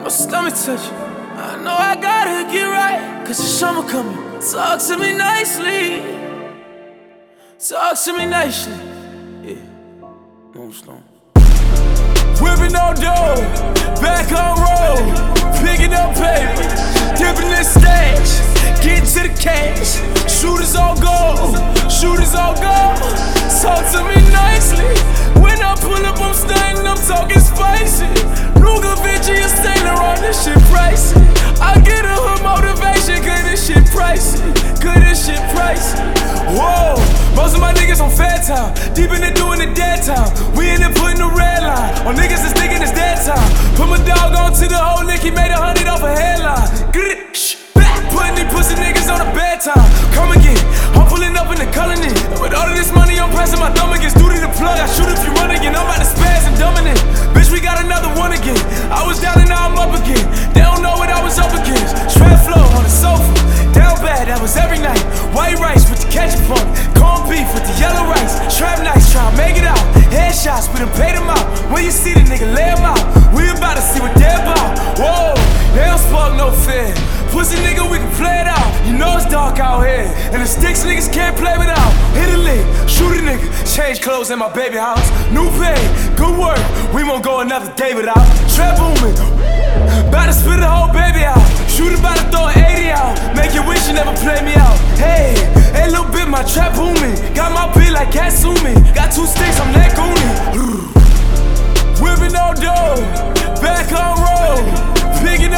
my stomach touching. I know I gotta get right, cause the summer coming. Talk to me nicely. Talk to me nicely. Yeah, Moonstone. Whipping on dough, back on road, picking up paper, dipping in stash, getting to the cash. Shooters all go, shooters all go. Talk to me nicely. When I pull up, I'm stunning, I'm talking spicy. Ruger, Vinci, and Saint Laurent, this shit pricey. I get a hood motivation, cause this shit pricey. Cause this shit pricey. Whoa, most of my niggas on fat time, deep in it doing the dead time. We in there putting the red line on niggas that's thinking it's dead time. Put my dog on to the whole lick, he made 100 off a headline. Putting these pussy niggas on a bad time. Come again, I'm pulling up in the colony. With all of this money, I'm pressing my thumb against. Due to the plug, I shoot if you run again. I'm about to spaz and dumbing it. Bitch, we got another one again. I was down and now I'm up again. They don't know what I was up against. Strap flow on the sofa, down bad, that was every night. White rice with the ketchup on it. Corned beef with the yellow rice. Trap nice, try to make it out. Headshots, we done paid them out. When you see the nigga, lay him out. We about to see what they're about. Whoa, they don't spark no fear. Pussy nigga, we can play it out. You know it's dark out here, and the sticks niggas can't play without. Hit a lick, shoot a nigga, change clothes in my baby house. New pay, good work, we won't go another day without. Trap booming, bout to spit the whole baby out. Shoot about to throw an 80 out, make you wish you never played me out. Hey, hey little bit, my trap booming. Got my beat like Katsumi. Got 2 sticks, I'm that goonie. Whipping on dough, back on road, picking